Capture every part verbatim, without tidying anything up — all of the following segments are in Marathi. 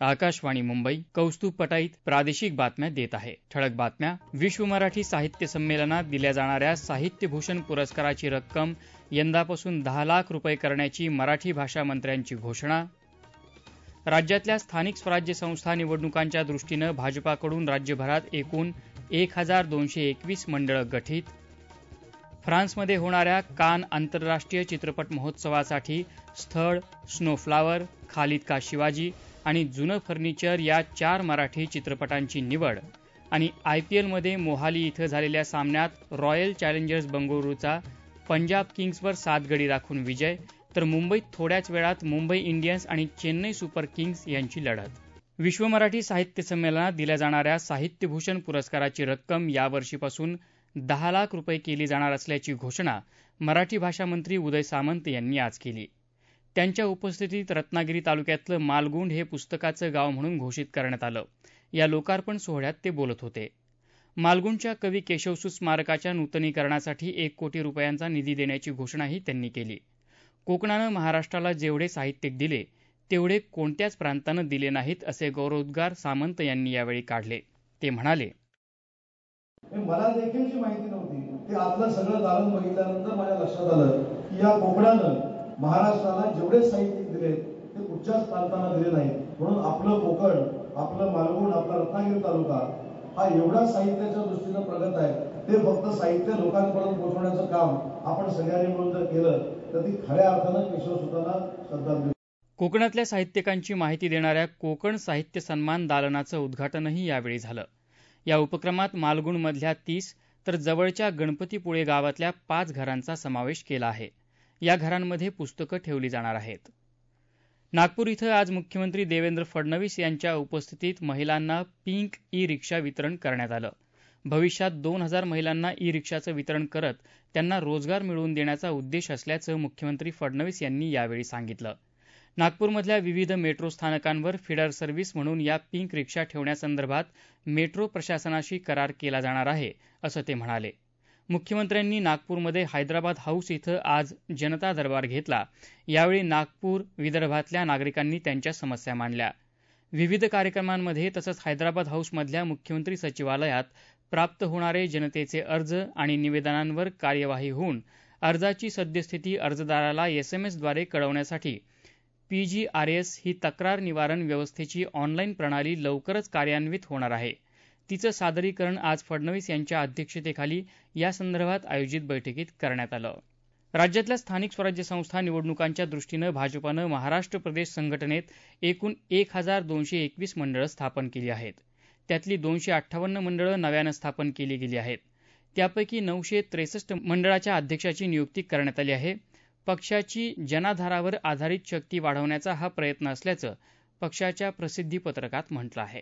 आकाशवाणी मुंबई, कौस्तुभ पटाईत प्रादेशिक बातम्या देत आहे. ठळक बातम्या. विश्व मराठी साहित्य संमेलनात दिल्या जाणाऱ्या साहित्यभूषण पुरस्काराची रक्कम यंदापासून दहा लाख रुपये करण्याची मराठी भाषा मंत्र्यांची घोषणा. राज्यातल्या स्थानिक स्वराज्य संस्था निवडणुकांच्या दृष्टीनं भाजपाकडून राज्यभरात एकूण एक हजार दोनशे एकवीस मंडळं गठीत. फ्रान्समध्ये होणाऱ्या कान आंतरराष्ट्रीय चित्रपट महोत्सवासाठी स्थळ, स्नोफ्लावर, खालिद का शिवाजी आणि जुनं फर्निचर या चार मराठी चित्रपटांची निवड. आणि आयपीएलमध्ये मोहाली इथं झालेल्या सामन्यात रॉयल चॅलेंजर्स बंगळुरूचा पंजाब किंग्सवर सात गडी राखून विजय, तर मुंबईत थोड्याच वेळात मुंबई इंडियन्स आणि चेन्नई सुपर किंग्स यांची लढत. विश्व मराठी साहित्य संमेलनात दिल्या जाणाऱ्या साहित्यभूषण पुरस्काराची रक्कम यावर्षीपासून दहा लाख रुपये केली जाणार असल्याची घोषणा मराठी भाषा मंत्री उदय सामंत यांनी आज केली. त्यांच्या उपस्थितीत रत्नागिरी तालुक्यातलं मालगुंड हे पुस्तकाचं गाव म्हणून घोषित करण्यात आलं. या लोकार्पण सोहळ्यात ते बोलत होते. मालगुंडच्या कवी केशवसूत स्मारकाच्या नूतनीकरणासाठी एक कोटी रुपयांचा निधी देण्याची घोषणाही त्यांनी केली. कोकणानं महाराष्ट्राला जेवढे साहित्यिक दिले तेवढे कोणत्याच प्रांतानं दिले नाहीत असे गौरवोद्गार सामंत यांनी यावेळी काढले. ते म्हणाले, मला देखील जी माहिती नव्हती ते आतलं सगळं दालन बघितल्यानंतर माझ्या लक्षात आलं की या कोकणानं महाराष्ट्राला जेवढे साहित्यिक दिले ते कुठच्याच प्रांतांना दिले नाहीत. म्हणून आपलं कोकण, आपलं मालवण, आपला रत्नागिरी तालुका हा एवढा साहित्याच्या दृष्टीनं प्रगत आहे. ते फक्त साहित्य लोकांपर्यंत पोहोचवण्याचं काम आपण सगळ्यांनी मिळून जर केलं तर ती खऱ्या अर्थानं केशवसूतांना श्रद्धांजली. कोकणातल्या साहित्यिकांची माहिती देणाऱ्या कोकण साहित्य सन्मान दालनाचं उद्घाटनही यावेळी झालं. या उपक्रमात मालगुंडमधल्या तीस तर जवळच्या गणपतीपुळे गावातल्या पाच घरांचा समावेश केला आहे. या घरांमध्ये पुस्तकं ठेवली जाणार आहेत. नागपूर इथं आज मुख्यमंत्री देवेंद्र फडणवीस यांच्या उपस्थितीत महिलांना पिंक ई रिक्षा वितरण करण्यात आलं. भविष्यात दोन हजार महिलांना ई रिक्षाचं वितरण करत त्यांना रोजगार मिळवून देण्याचा उद्देश असल्याचं मुख्यमंत्री फडणवीस यांनी यावेळी सांगितलं. नागपूरमधल्या विविध मेट्रो स्थानकांवर फिडर सर्व्हिस म्हणून या पिंक रिक्षा ठेवण्यासंदर्भात मेट्रो प्रशासनाशी करार केला जाणार आहे, असं ते म्हणाले. मुख्यमंत्र्यांनी नागपूरमध्ये हैदराबाद हाऊस इथं आज जनता दरबार घेतला. यावेळी नागपूर, विदर्भातल्या नागरिकांनी त्यांच्या समस्या मांडल्या. विविध कार्यक्रमांमध्ये तसंच हैदराबाद हाऊसमधल्या मुख्यमंत्री सचिवालयात प्राप्त होणारे जनतेचे अर्ज आणि निवेदनांवर कार्यवाही होऊन अर्जाची सद्यस्थिती अर्जदाराला एसएमएसद्वारे कळवण्यासाठी पीजीआरएस ही तक्रार निवारण व्यवस्थेची ऑनलाईन प्रणाली लवकरच कार्यान्वित होणार आहे. तिचं सादरीकरण आज फडणवीस यांच्या अध्यक्षतेखाली यासंदर्भात आयोजित बैठकीत करण्यात आलं. राज्यातल्या स्थानिक स्वराज्य संस्था निवडणुकांच्या दृष्टीनं भाजपानं महाराष्ट्र प्रदेश संघटनेत एकूण एक हजार दोनशे एकवीस मंडळं स्थापन केली आहेत. त्यातली दोनशे अठ्ठावन्न मंडळं नव्यानं स्थापन केली गेली आहेत. त्यापैकी नऊशे त्रेसष्ट मंडळाच्या अध्यक्षाची नियुक्ती करण्यात आली आहे. पक्षाची जनाधारावर आधारित शक्ती वाढवण्याचा हा प्रयत्न असल्याचं पक्षाच्या प्रसिद्धीपत्रकात म्हटलं आहे.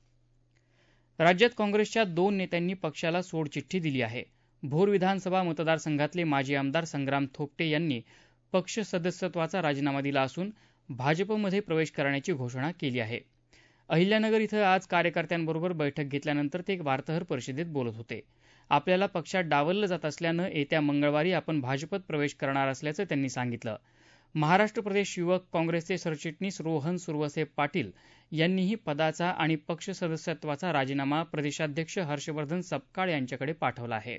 राज्यात काँग्रेसच्या दोन नेत्यांनी पक्षाला सोडचिठ्ठी दिली आहे. भोर विधानसभा मतदारसंघातले माजी आमदार संग्राम थोपटे यांनी पक्ष सदस्यत्वाचा राजीनामा दिला असून भाजपमध्ये प्रवेश करण्याची घोषणा केली आहे. अहिल्यानगर इथं आज कार्यकर्त्यांबरोबर बैठक घेतल्यानंतर ते वार्ताहर परिषदेत बोलत होते. आपल्याला पक्षात डावललं जात असल्यानं येत्या मंगळवारी आपण भाजपत प्रवेश करणार असल्याचं त्यांनी सांगितलं. महाराष्ट्र प्रदेश युवक काँग्रेसचे सरचिटणीस रोहन सुरवसे पाटील यांनीही पदाचा आणि पक्ष सदस्यत्वाचा राजीनामा प्रदेशाध्यक्ष हर्षवर्धन सपकाळ यांच्याकडे पाठवला आहे.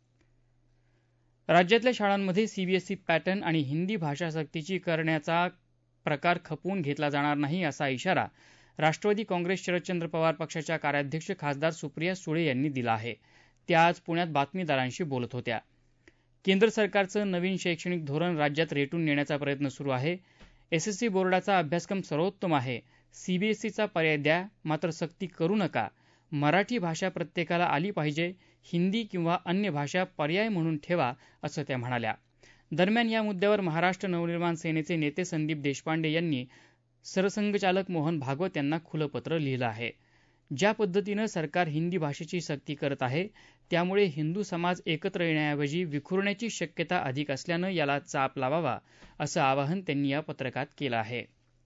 राज्यातल्या शाळांमध्ये सीबीएसई पॅटर्न आणि हिंदी भाषा सक्तीची करण्याचा प्रकार खपवून घेतला जाणार नाही असा इशारा राष्ट्रवादी काँग्रेस शरदचंद्र पवार पक्षाच्या कार्याध्यक्ष खासदार सुप्रिया सुळे यांनी दिला आहे. त्या आज पुण्यात बातमीदारांशी बोलत होत्या. केंद्र सरकारचं नवीन शैक्षणिक धोरण राज्यात रेटून नेण्याचा प्रयत्न सुरू आहे. एसएससी बोर्डाचा अभ्यासक्रम सर्वोत्तम आहे. सीबीएसईचा पर्याय द्या, मात्र सक्ती करू नका. मराठी भाषा प्रत्येकाला आली पाहिजे. हिंदी किंवा अन्य भाषा पर्याय म्हणून ठेवा, असं त्या म्हणाल्या. दरम्यान या मुद्द्यावर महाराष्ट्र नवनिर्माण सेनेचे नेते संदीप देशपांडे यांनी सरसंघचालक मोहन भागवत यांना खुलं पत्र लिहिलं आहे. ज्या पद्धतीनं सरकार हिंदी भाषेची सक्ती करत आहे त्यामुळे हिंदू समाज एकत्र येण्याऐवजी विखुरण्याची शक्यता अधिक असल्यानं याला चाप लावावा, असं आवाहन त्यांनी या पत्रकात केलं आहे.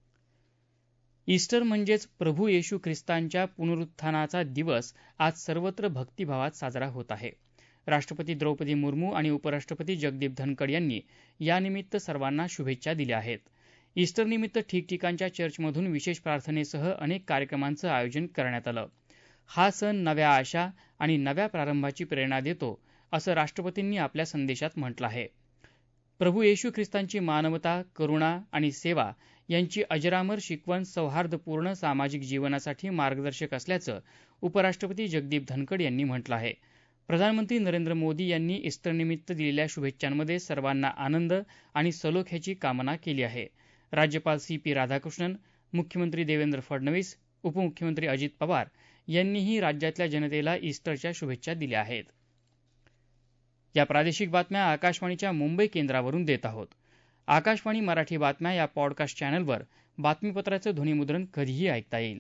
ईस्टर म्हणजेच प्रभू येशू ख्रिस्तांच्या पुनरुत्थानाचा दिवस आज सर्वत्र भक्तिभावात साजरा होत आहे. राष्ट्रपती द्रौपदी मुर्मू आणि उपराष्ट्रपती जगदीप धनखड यांनी यानिमित्त सर्वांना शुभेच्छा दिल्या आहेत. ईस्टरनिमित्त ठिकठिकाणच्या चर्चमधून विशेष प्रार्थनेसह अनेक कार्यक्रमांचं आयोजन करण्यात आलं. हा सण नव्या आशा आणि नव्या प्रारंभाची प्रेरणा देतो, असं राष्ट्रपतींनी आपल्या संदेशात म्हटलं आहे. प्रभू येशू ख्रिस्तांची मानवता, करुणा आणि सेवा यांची अजरामर शिकवण सौहार्दपूर्ण सामाजिक जीवनासाठी मार्गदर्शक असल्याचं उपराष्ट्रपती जगदीप धनखड यांनी म्हटलं आहे. प्रधानमंत्री नरेंद्र मोदी यांनी ईस्टरनिमित्त दिलेल्या शुभेच्छांमध्ये सर्वांना आनंद आणि सलोख्याची कामना केली आहे. राज्यपाल सी पी राधाकृष्णन, मुख्यमंत्री देवेंद्र फडणवीस, उपमुख्यमंत्री अजित पवार यांनीही राज्यातल्या जनतेला ईस्टरच्या शुभेच्छा दिल्या आहेत. या प्रादेशिक बातम्या आकाशवाणीच्या मुंबई केंद्रावरून देत आहोत. आकाशवाणी मराठी बातम्या या पॉडकास्ट चॅनलवर बातमीपत्राचं ध्वनिमुद्रण कधीही ऐकता येईल.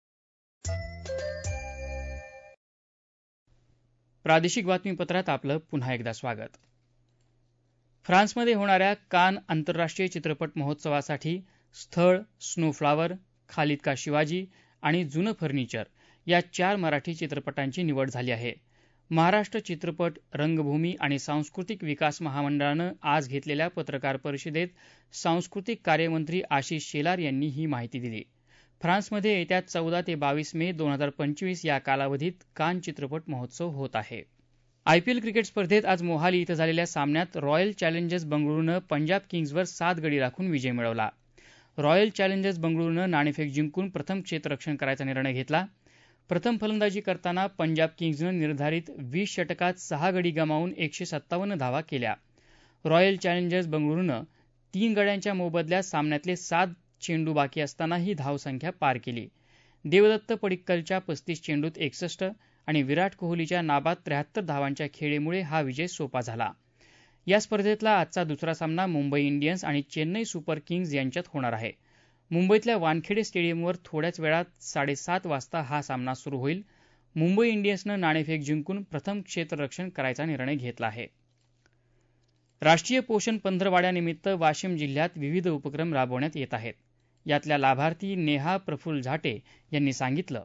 प्रादेशिक बातमीपत्रात आपलं पुन्हा एकदा स्वागत. फ्रान्समध्ये होणाऱ्या कान आंतरराष्ट्रीय चित्रपट महोत्सवासाठी स्थळ, स्नोफ्लावर, खालिद का शिवाजी आणि जुनं फर्निचर या चार मराठी चित्रपटांची निवड झाली आहे. महाराष्ट्र चित्रपट, रंगभूमी आणि सांस्कृतिक विकास महामंडळानं आज घेतलेल्या पत्रकार परिषदेत सांस्कृतिक कार्यमंत्री आशिष शेलार यांनी ही माहिती दिली. फ्रान्समध्ये येत्या चौदा ते बावीस मे दोन हजार पंचवीस या कालावधीत कान चित्रपट महोत्सव होत आहे. आयपीएल क्रिकेट स्पर्धेत आज मोहाली इथं झालेल्या सामन्यात रॉयल चॅलेंजर्स बंगळुरूनं पंजाब किंग्जवर सात गडी राखून विजय मिळवला. रॉयल चॅलेंजर्स बंगळुरूनं नाणेफेक जिंकून प्रथम क्षेत्ररक्षण करायचा निर्णय घेतला. प्रथम फलंदाजी करताना पंजाब किंग्जनं निर्धारित वीस षटकात सहा गडी गमावून एकशे सत्तावन्न धावा केल्या. रॉयल चॅलेंजर्स बंगळुरूनं तीन गड्यांच्या मोबदल्यात सामन्यातले सात चेंडू बाकी असतानाही धावसंख्या पार केली. देवदत्त पडिक्कलच्या पस्तीस चेंडूत एकसष्ट आणि विराट कोहलीच्या नाबाद त्र्याहत्तर धावांच्या खेळीमुळे हा विजय सोपा झाला. या स्पर्धेतला आजचा दुसरा सामना मुंबई इंडियन्स आणि चेन्नई सुपर किंग्ज यांच्यात होणार आहे. मुंबईतल्या वानखेडे स्टेडियमवर थोड्याच वेळात साडेसात वाजता हा सामना सुरू होईल. मुंबई इंडियन्सनं नाणेफेक जिंकून प्रथम क्षेत्ररक्षण करायचा निर्णय घेतला आहे. राष्ट्रीय पोषण पंधरवाड्यानिमित्त वाशिम जिल्ह्यात विविध उपक्रम राबवण्यात येत आहेत. यातल्या लाभार्थी नेहा प्रफुल्ल झाटे यांनी सांगितलं.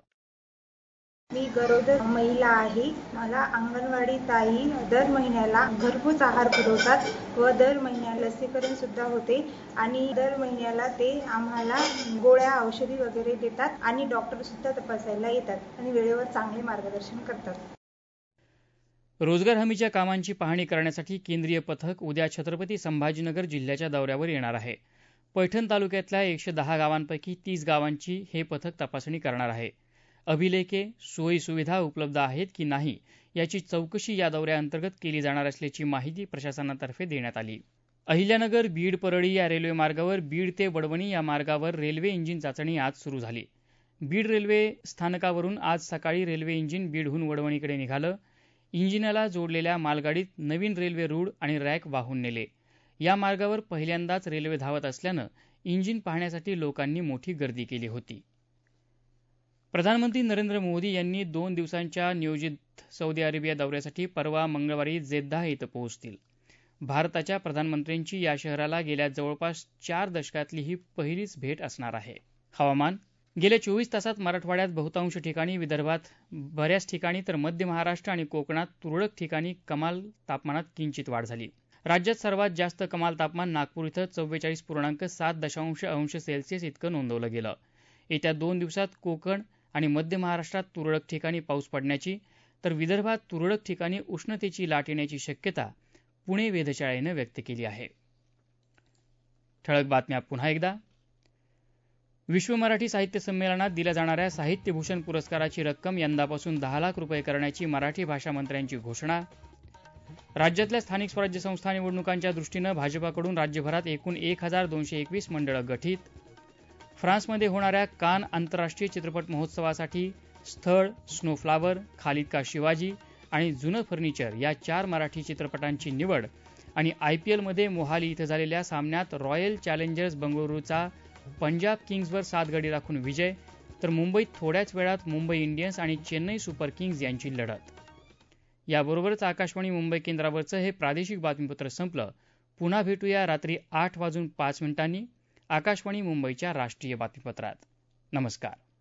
मी गरोदर महिला आहे. मला अंगणवाडी ताई दर महिन्याला घरपोच आहार पुरवतात व दर महिन्याला लसीकरण सुद्धा होते आणि दर महिन्याला ते आम्हाला गोळ्या औषधी वगैरे देतात आणि डॉक्टर सुद्धा तपासायला येतात आणि वेळेवर चांगले मार्गदर्शन करतात. रोजगार हमीच्या कामांची पाहणी करण्यासाठी केंद्रीय पथक उद्या छत्रपती संभाजीनगर जिल्ह्याच्या दौऱ्यावर येणार आहे. पैठण तालुक्यातल्या एकशे दहा गावांपैकी तीस गावांची हे पथक तपासणी करणार आहे. अभिलेखे, सोयी सुविधा उपलब्ध आहेत की नाही याची चौकशी या दौऱ्याअंतर्गत केली जाणार असल्याची माहिती प्रशासनातर्फे देण्यात आली. अहिल्यानगर बीड परळी या रेल्वे मार्गावर बीड ते वडवणी या मार्गावर रेल्वे इंजिन चाचणी आज सुरू झाली. बीड रेल्वे स्थानकावरून आज सकाळी रेल्वे इंजिन बीडहून वडवणीकडे निघालं. इंजिनाला जोडलेल्या मालगाडीत नवीन रेल्वे रूळ आणि रॅक वाहून नेले. या मार्गावर पहिल्यांदाच रेल्वे धावत असल्यानं इंजिन पाहण्यासाठी लोकांनी मोठी गर्दी केली होती. प्रधानमंत्री नरेंद्र मोदी यांनी दोन दिवसांच्या नियोजित सौदी अरेबिया दौऱ्यासाठी परवा मंगळवारी जेद्दाह इथं पोहोचतील. भारताच्या प्रधानमंत्र्यांची या शहराला गेल्या जवळपास चार दशकातली ही पहिलीच भेट असणार आहे. हवामान. गेल्या चोवीस तासात मराठवाड्यात बहुतांश ठिकाणी, विदर्भात बऱ्याच ठिकाणी तर मध्य महाराष्ट्र आणि कोकणात तुरळक ठिकाणी कमाल तापमानात किंचित वाढ झाली. राज्यात सर्वात जास्त कमाल तापमान नागपूर इथं चव्वेचाळीस पूर्णांक सात दशांश अंश सेल्सिअस इतकं नोंदवलं गेलं. येत्या दोन दिवसात कोकण आणि मध्य महाराष्ट्रात तुरळक ठिकाणी पाऊस पडण्याची तर विदर्भात तुरळक ठिकाणी उष्णतेची लाट येण्याची शक्यता पुणे वेधशाळेनं व्यक्त केली आहे. ठळक बातम्या पुन्हा एकदा. विश्व मराठी साहित्य संमेलनात दिल्या जाणाऱ्या साहित्यभूषण पुरस्काराची रक्कम यंदापासून दहा लाख रुपये करण्याची मराठी भाषा मंत्र्यांची घोषणा. राज्यातल्या स्थानिक स्वराज्य संस्था निवडणुकांच्या दृष्टीनं भाजपाकडून राज्यभरात एकूण एक हजार दोनशे एकवीस मंडळं गठीत. फ्रान्समध्ये होणाऱ्या कान आंतरराष्ट्रीय चित्रपट महोत्सवासाठी स्थळ, स्नोफ्लावर, खालिद का शिवाजी आणि जुनं फर्निचर या चार मराठी चित्रपटांची निवड आणि आयपीएलमध्ये मोहाली इथं झालेल्या सामन्यात रॉयल चॅलेंजर्स बंगळुरूचा पंजाब किंग्जवर सात गडी राखून विजय, तर मुंबईत थोड्याच वेळात मुंबई इंडियन्स आणि चेन्नई सुपर किंग्ज यांची लढत. याबरोबरच आकाशवाणी मुंबई केंद्रावरचं हे प्रादेशिक बातमीपत्र संपलं. पुन्हा भेटूया रात्री आठ वाजून पाच मिनिटांनी आकाशवाणी मुंबईच्या राष्ट्रीय बातमीपत्रात. नमस्कार.